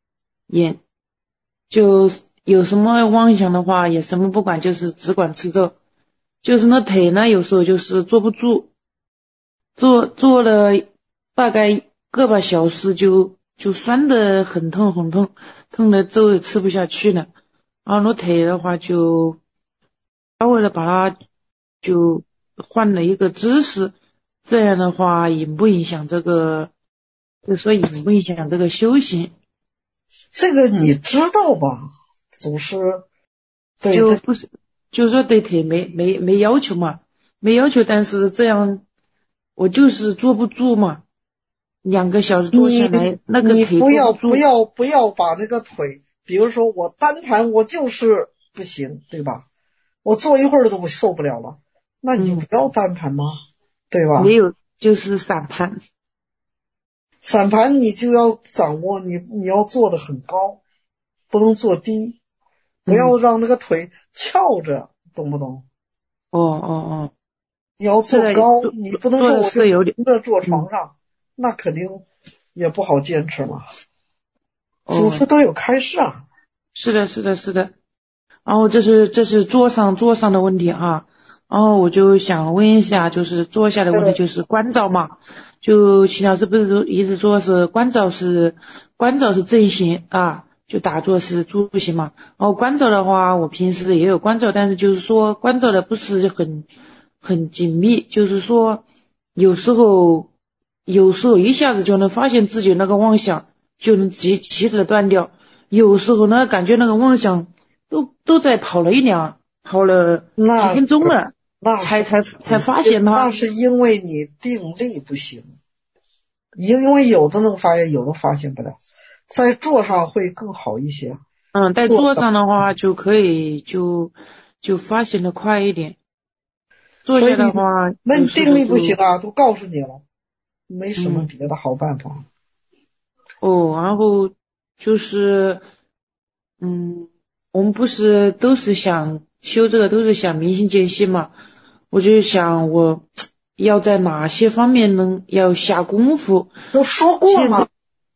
就有什么妄想的话也什么不管，就是只管吃咒。就是那腿呢，有时候就是坐不住，坐了大概个把小时就酸得很痛很痛，痛的粥也吃不下去了。然后那腿的话就稍微的把它就换了一个姿势，这样的话影不影响这个，就说影不影响这个修行？ 这个你知道吧？祖师对， 就不是，就是说对腿没要求嘛，没要求，但是这样我就是坐不住嘛。2个小时坐下来，那个腿你不要把那个腿，比如说我单盘我就是不行，对吧？我坐一会儿都受不了了，那你就不要单盘吗？对吧？ 没有，就是散盘。 散盘你就要掌握，你要做得很高，不能坐低，不要让那个腿翘着，懂不懂？ 哦。 你要坐高，你不能说我就平着坐床上。那肯定也不好坚持嘛。祖师都有开示啊。 是的。然后这是桌上的问题哈。然后我就想问一下，就是坐下的问题就是关照嘛。就齐老师不是一直说是关照是正行啊，就打坐是助行嘛。然后关照的话，我平时也有关照，但是就是说关照的不是很紧密，就是说有时候一下子就能发现自己那个妄想，就能及时的断掉。有时候呢，感觉那个妄想都在跑了几分钟了，才发现它。 那是因为你定力不行，因为有的能发现，有的发现不了。在座上会更好一些。 在座上的话就可以就发现的快一点。坐下的话， 那你定力不行啊，都告诉你了。没什么别的好办法。 然后就是我们不是都是想修这个，都是想明心见性嘛。我就想我要在哪些方面要下功夫。 都说过了，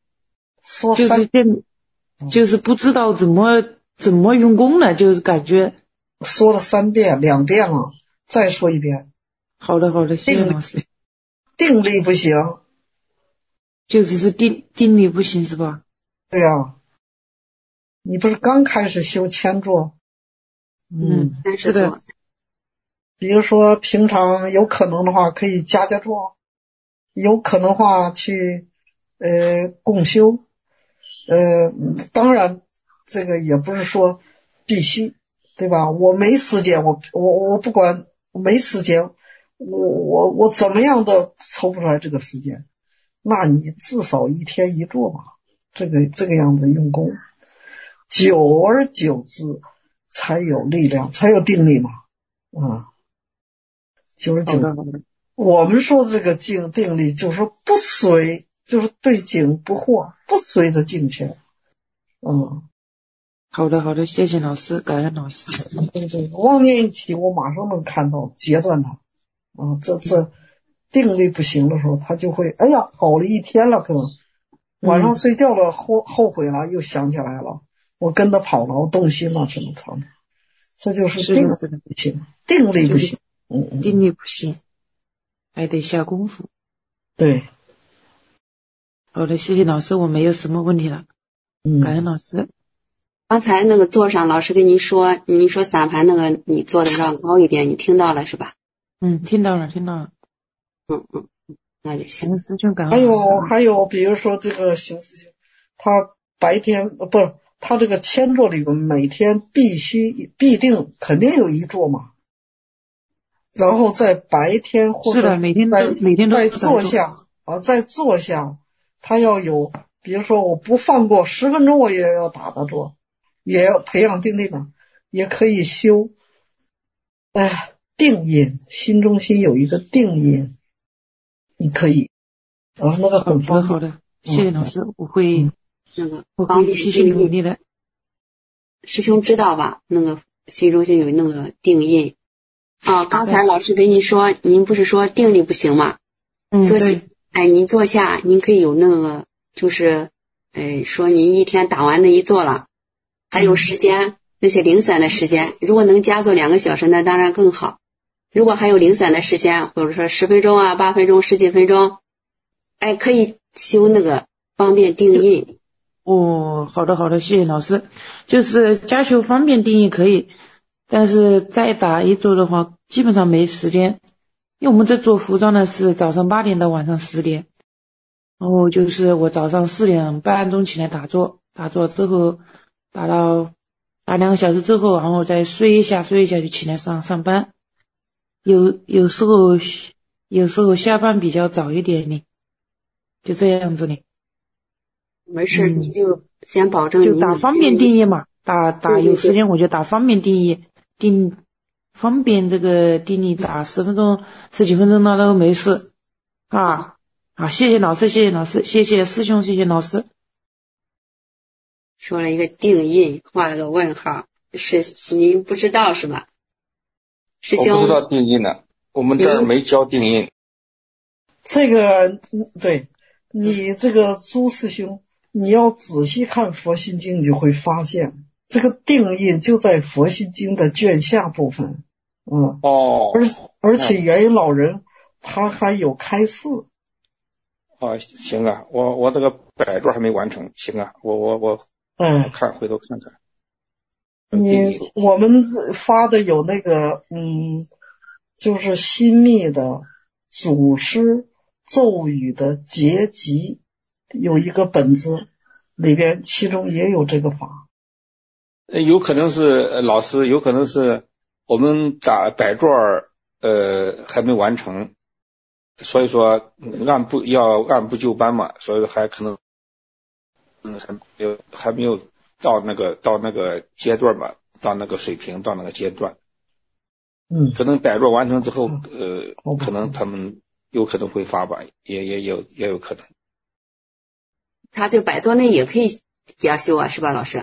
就是不知道怎么用功了，就是感觉说了3遍2遍了，再说一遍。 好的，谢谢老师。 定力不行， 就只是定力不行是吧？ 对啊，你不是刚开始修千座？ 是的。 比如说平常有可能的话可以加座，有可能的话去共修。当然这个也不是说必须，对吧？我没时间，我不管，我没时间，我怎么样都抽不出来这个时间，那你至少1天1座嘛，这个样子用功，久而久之才有力量，才有定力嘛。久而久之，我们说的这个定力就是不随，就是对境不惑，不随着境迁。 好的好的，谢谢老师，感恩老师。 对，妄念一起，我马上能看到截断它。这定力不行的时候，他就会哎呀好了一天了，可能晚上睡觉了后悔了，又想起来了，我跟他跑了，我动心了，只能藏。这就是定力不行，定力不行， 定力不行，还得下功夫。 对， 好的，谢谢老师，我没有什么问题了。感恩老师。 刚才那个座上老师跟您说散盘那个你做的要高一点，你听到了是吧？ 听到了。 那就行。 师兄感恩老师。 还有比如说这个行师兄，他白天不是他这个千座里面每天必定肯定有一座嘛，然后在白天或者每天都在坐下他要有，比如说我不放过10分钟我也要打到坐，也要培养定力嘛，也可以修定印，心中心有一个定印，你可以那个很方便。 好的，谢谢老师，我会继续努力的。 师兄知道吧？那个心中心有那个定印刚才老师跟您说，您不是说定力不行吗？您坐下，您可以有那个就是说您一天打完那一坐了，还有时间那些零散的时间，如果能加做2个小时那当然更好。如果还有零散的时间，或者说10分钟8分钟10几分钟，可以修那个方便定印。 好的，谢谢老师。就是加修方便定印可以，但是再打一坐的话基本上没时间，因为我们这做服装呢是早上8点到晚上10点，然后就是我早上4点半钟起来打坐之后打2个小时之后，然后再睡一下就起来上班。有时候下班比较早一点呢，就这样子呢。 没事，你就先保证就打方便定义嘛，打有时间我就打方便定义，方便这个定义打10分钟10几分钟那都没事谢谢老师，谢谢师兄，谢谢老师。 说了一个定印，画了个问号，是您不知道是吧？师兄， 我不知道定印呢，我们这儿没教定印。 这个对你这个朱师兄，你要仔细看佛心经，你就会发现这个定印就在佛心经的卷下部分。而且元音老人他还有开示。 行啊，我这个摆桌还没完成，行啊，我回头看看。 我们发的有那个就是新密的祖师咒语的结集，有一个本子里边，其中也有这个法。 有可能是老师，有可能是我们摆桌还没完成，所以说按部就班嘛，所以还可能还没有到那个阶段吧，到那个水平，到那个阶段。可能摆桌完成之后可能他们有可能会发吧，也有可能。 他就摆桌内也可以加修是吧，老师？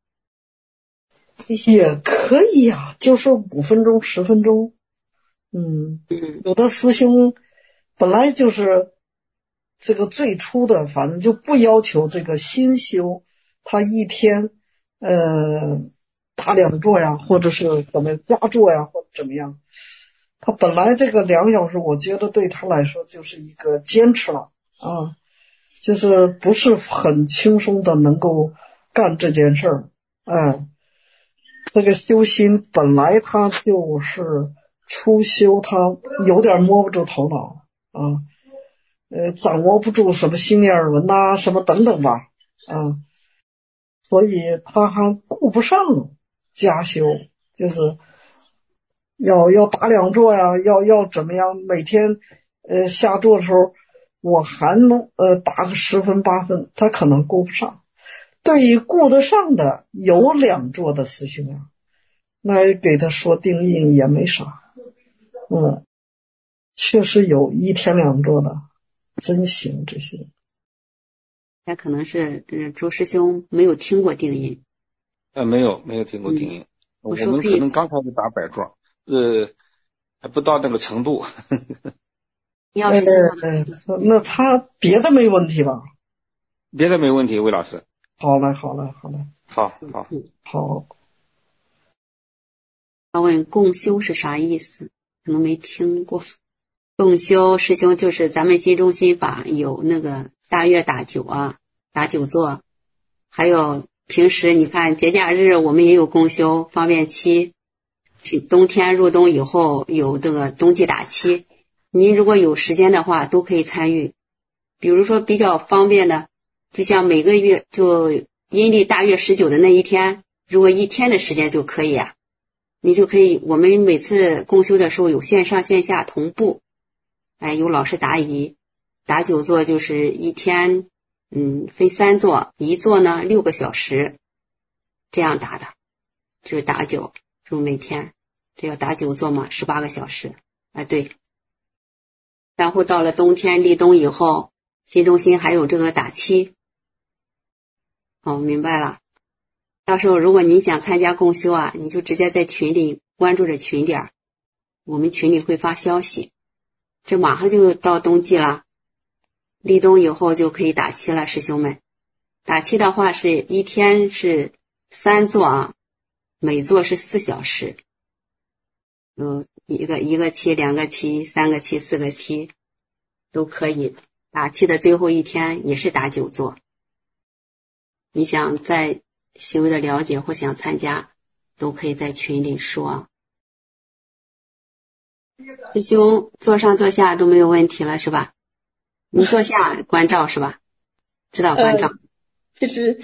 也可以就是5分钟10分钟。有的师兄本来就是这个最初的，反正就不要求这个新修，他一天打2坐或者是怎么加坐或者怎么样，他本来这个2小时我觉得对他来说就是一个坚持了就是不是很轻松的能够干这件事儿。这个修心本来他就是初修，他有点摸不住头脑掌握不住什么心念耳闻什么等等吧所以他还顾不上加修，就是要打2坐要怎么样，每天下坐的时候我还能打个10分8分，他可能顾不上。对于顾得上的有2坐的师兄那给他说定印也没啥。确实有1天2坐的真行这些。 也可能是朱师兄没有听过定印， 没有听过定音，我们可能刚开始打摆桌，还不到那个程度。 要是那他别的没问题吧？ 别的没问题，魏老师。 好嘞。 好。 他问共修是啥意思？可能没听过。共修师兄就是咱们心中心法有那个大乐打九啊，打九座，还有平时你看节假日我们也有共修，方便期，冬天入冬以后有这个冬季打七，您如果有时间的话都可以参与。比如说比较方便的，就像每个月就阴历大月19的那一天，如果一天的时间就可以啊，你就可以，我们每次共修的时候有线上线下同步，有老师答疑，打九座就是一天分3座，一座呢6个小时，这样打的，就是打九，就每天这要打9座嘛，18个小时，对。然后到了冬天立冬以后，心中心还有这个打七。明白了。到时候如果您想参加共修啊，你就直接在群里关注着群点，我们群里会发消息。这马上就到冬季了，立冬以后就可以打七了，师兄们。打七的话是一天是3座啊，每座是4小时。一个七，2个七，3个七，4个七都可以。打七的最后一天也是打9座。你想再细微的了解或想参加，都可以在群里说。师兄坐上坐下都没有问题了是吧？你坐下关照是吧？知道关照。 其实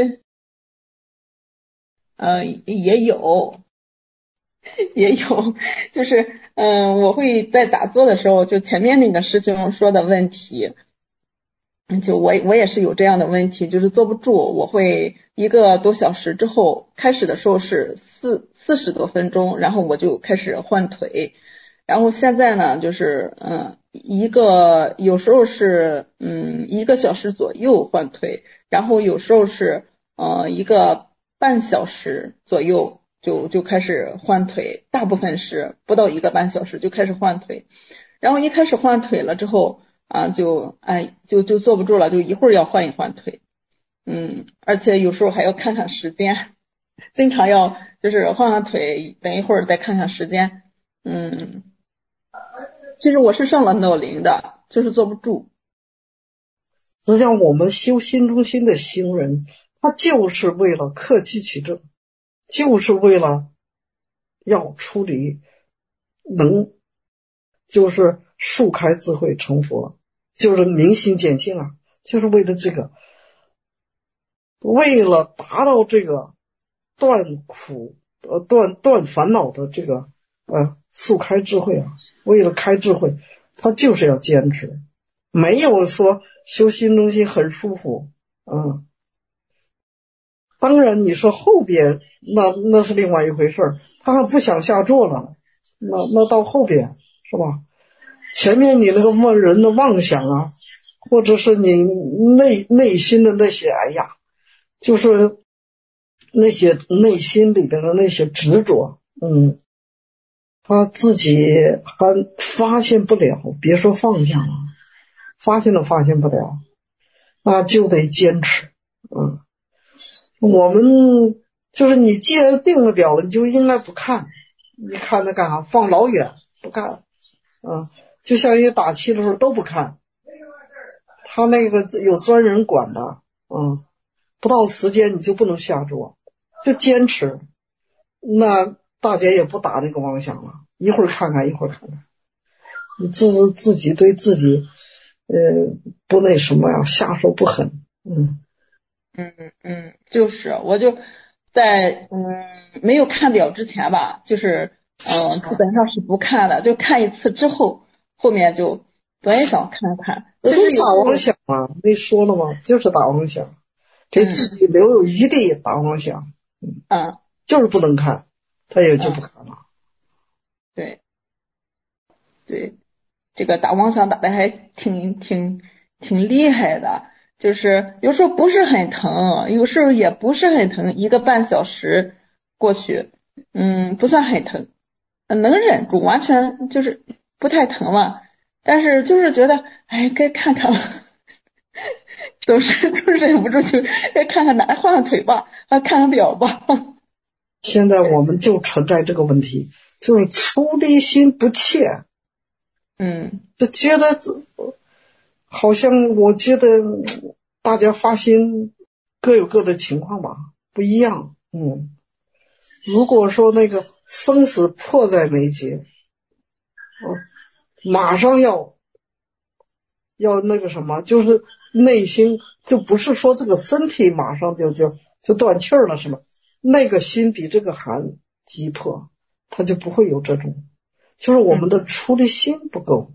也有，就是我会在打坐的时候，就前面那个师兄说的问题，就我也是有这样的问题，就是坐不住，我会1个多小时之后，开始的时候是40多分钟，然后我就开始换腿，然后现在呢就是有时候是1个小时左右换腿，然后有时候是1个半小时左右就开始换腿，大部分是不到1个半小时就开始换腿，然后一开始换腿了之后就坐不住了，就一会儿要换一换腿，而且有时候还要看看时间，经常要就是换换腿，等一会儿再看看时间，其实我是上了脑铃的，就是坐不住。 实际上我们修心中心的行人，他就是为了克己取正，就是为了要处理就是树开智慧成佛，就是明心见性啊，就是为了这个，为了达到这个断烦恼的这个速开智慧啊，为了开智慧，他就是要坚持，没有说修心中心很舒服，当然你说后边那是另外一回事，他还不想下座了，那到后边是吧？前面你那个人的妄想啊，或者是你内心的那些就是那些内心里边的那些执着，他自己还发现不了，别说放下了，发现都发现不了，那就得坚持。我们就是你既然定了表了，你就应该不看，你看它干啥？放老远不看，就像一打气的时候都不看，他那个有专人管的，不到时间你就不能下桌，就坚持。那大家也不打那个妄想了，一会儿看看一会儿看看，你自己对自己不那什么呀，下手不狠。 就是我就在没有看表之前吧，就是基本上是不看的，就看一次之后，后面就总想看看。 就是打妄想嘛，没说了吗？就是打妄想，给自己留有余地打妄想。就是不能看，他也就不看了。 对，这个打妄想打的还挺厉害的。 就是有时候不是很疼，有时候也不是很疼，1个半小时过去，不算很疼，能忍住，完全就是不太疼了。但是就是觉得，哎，该看看了，总是就忍不住就该看看哪，换换腿吧，看看表吧。 现在我们就存在这个问题，就是出离心不切。就觉得好像我觉得大家发心各有各的情况吧，不一样。如果说那个生死迫在眉睫，马上要那个什么，就是内心就不是说这个身体马上就断气了是吗？那个心比这个还急迫，他就不会有这种，就是我们的出离心不够。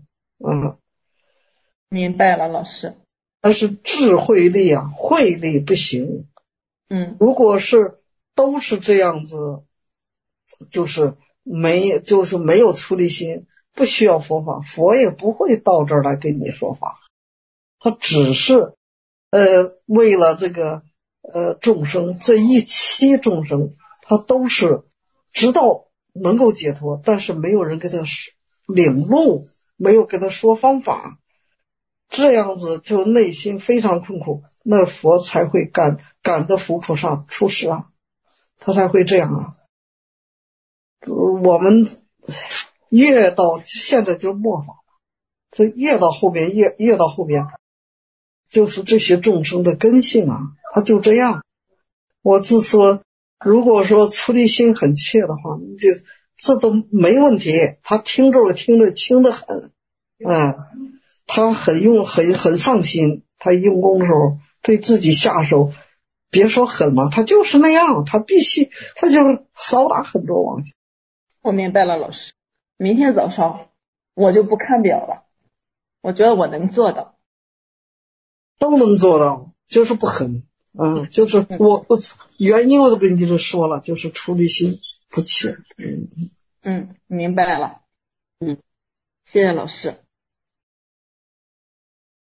明白了，老师。 但是智慧力啊，慧力不行。如果是都是这样子，就是没有出离心，不需要佛法，佛也不会到这儿来给你说法。他只是为了这个众生，这一期众生，他都是知道能够解脱，但是没有人给他领路，没有给他说方法，这样子就内心非常困苦，那佛才会赶得佛菩萨出世啊，他才会这样啊。我们越到现在就是末法，这越到后边越到后边，就是这些众生的根性啊，他就这样。我自说，如果说出离心很切的话，这都没问题。他听着听得轻得很，他很上心，他用功的时候对自己下手，别说狠嘛，他就是那样，他必须他就少打很多往。 我明白了，老师。明天早上我就不看表了，我觉得我能做到， 都能做到，就是不狠。就是我原因我都跟你就说了，就是出离心不切。 明白了。谢谢老师。